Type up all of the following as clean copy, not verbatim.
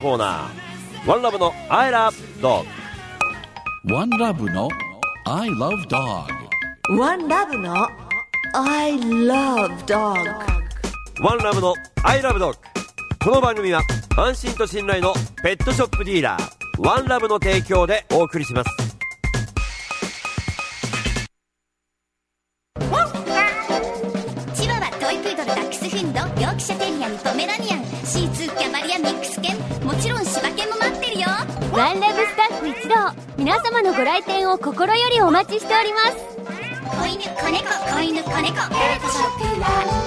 コーナー、ワンラブの I love dog。 ワンラブの I love dog。 ワンラブの I love dog。 ワンラブの I love dog。 この番組は安心と信頼のペットショップディーラーワンラブの提供でお送りします。 チワワ、トイプードル、ダックスフンド、ヨークシャテリアン、ポメラニアン、シーツー、キャバリア、ミックス犬、もちろん柴犬も待ってるよ。 ワンラブスタッフ一同、皆様のご来店を心よりお待ちしております。 子犬、子猫、子犬、子猫、ペットショップワンラ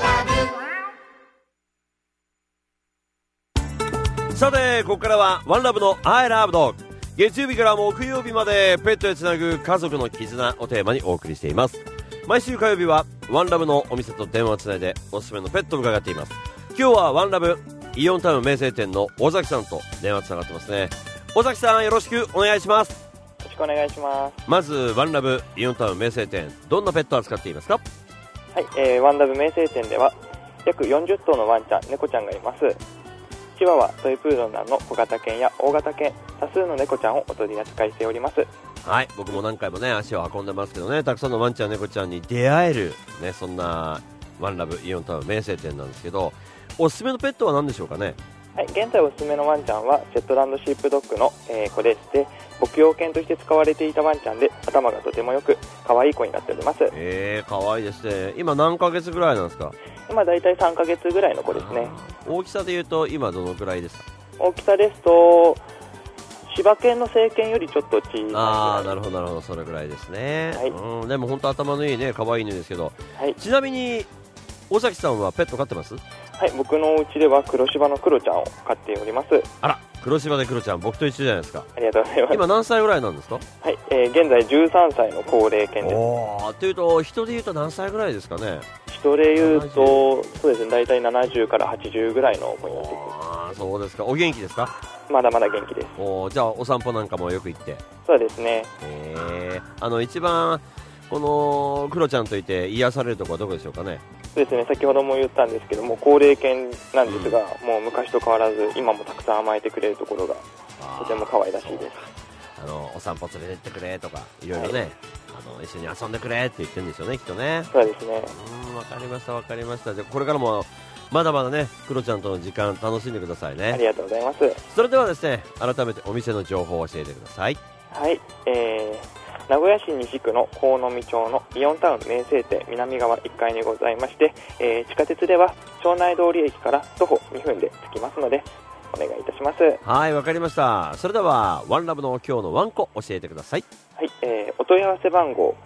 ブ。 さてここからはワンラブの I love dog。 月曜日から木曜日までペットへつなぐ家族の絆をテーマにお送りしています。毎週火曜日はワンラブのお店と電話をつないでおすすめのペットを伺っています。今日はワンラブイオンタウン名声店の尾崎さんと電話つながってますね。尾崎さん、よろしくお願いします。 よろしくお願いします。 まずワンラブイオンタウン名声店、どんなペットを扱っていますか？ はい、ワンラブ名声店では約40頭のワンちゃん、猫ちゃんがいます。チワワ、トイプードルなどの小型犬や大型犬、多数の猫ちゃんをお取り扱いしております。 はい、僕も何回もね足を運んでますけどね、たくさんのワンちゃん猫ちゃんに出会える、ね、そんなワンラブイオンタウン名声店なんですけど、おすすめのペットは何でしょうかね？ はい、現在おすすめのワンちゃんはシェットランドシープドッグの、子でして、牧羊犬として使われていたワンちゃんで、頭がとてもよく可愛い子になっております。 可愛いですね。今何ヶ月ぐらいなんですか？ 今だいたい3ヶ月ぐらいの子ですね。 大きさでいうと今どのくらいですか？ 大きさですと柴犬の成犬よりちょっと小さいぐらい。 なるほどなるほど、それぐらいですね、 はい、 でも本当頭のいいね可愛い犬ですけど、 はい、 ちなみに尾崎さんはペット飼ってます？ はい、僕のお家では黒柴のクロちゃんを飼っております。 あら、黒柴でクロちゃん、僕と一緒じゃないですか。 ありがとうございます。 今何歳ぐらいなんですか？ はい、現在13歳の高齢犬です。 というと人でいうと何歳ぐらいですかね？ 人でいうとそうですね、だいたい70から80ぐらいの子になってきます。 そうですか。お元気ですか？ まだまだ元気です。 じゃあお散歩なんかもよく行って？ そうですね。 一番このクロちゃんといて癒されるところはどこでしょうかね？ そうですね、先ほども言ったんですけども、高齢犬なんですが、もう昔と変わらず今もたくさん甘えてくれるところがとても可愛らしいです。 お散歩連れてってくれとかいろいろね、一緒に遊んでくれって言ってるんですよね、きっとね。 そうですね。 わかりましたわかりました。じゃあこれからもまだまだねクロちゃんとの時間楽しんでくださいね。 ありがとうございます。 それではですね、改めてお店の情報を教えてください。 はい、名古屋市西区の河野見町のイオンタウン名声店南側1階にございまして、地下鉄では庄内通り駅から徒歩2分で着きますのでお願いいたします。 はい、わかりました。それではワンラブの今日のワンコ教えてください。 はい、お問い合わせ番号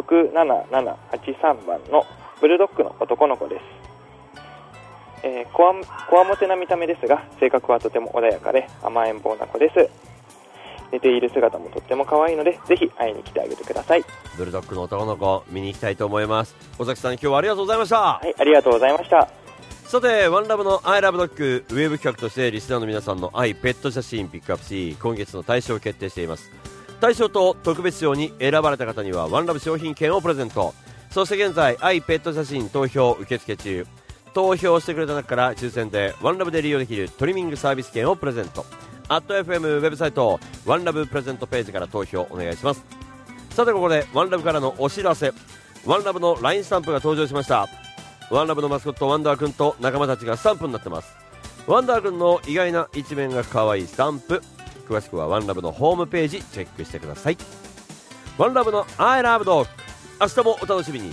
67783番のブルドッグの男の子です。こわもてな見た目ですが性格はとても穏やかで甘えん坊な子です。寝ている姿もとっても可愛いのでぜひ会いに来てあげてください。 ブルドッグの男の子見に行きたいと思います。尾崎さん、今日はありがとうございました。 はい、ありがとうございました。 さてワンラブの I love dog ウェブ企画としてリスナーの皆さんの愛ペット写真ピックアップし、今月の大賞を決定しています。大賞と特別賞に選ばれた方にはワンラブ商品券をプレゼント。そして現在愛ペット写真投票受付中。投票してくれた中から抽選でワンラブで利用できるトリミングサービス券をプレゼント。@FM ウェブサイトワンラブプレゼントページから投票お願いします。さてここでワンラブからのお知らせ。ワンラブの LINE スタンプが登場しました。ワンラブのマスコットワンダーくんと仲間たちがスタンプになってます。ワンダーくんの意外な一面が可愛いスタンプ、詳しくはワンラブのホームページチェックしてください。ワンラブの I love dog、 明日もお楽しみに。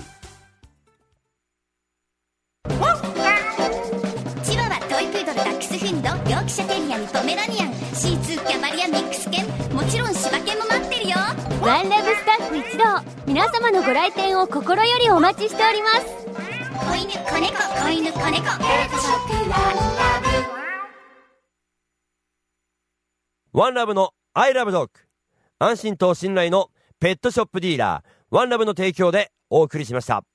チワワ、トイプードル、ダックスフンド、ヨークシャテリアン、ポメラニアン、シーツー、キャバリア、ミックス犬、もちろん柴犬も待ってるよ。 ワンラブスタッフ一同、皆様のご来店を心よりお待ちしております。 子犬、子猫、子犬、子猫、ペットショップワンラブ。 ワンラブの I love dog、 安心と信頼のペットショップディーラーワンラブの提供でお送りしました。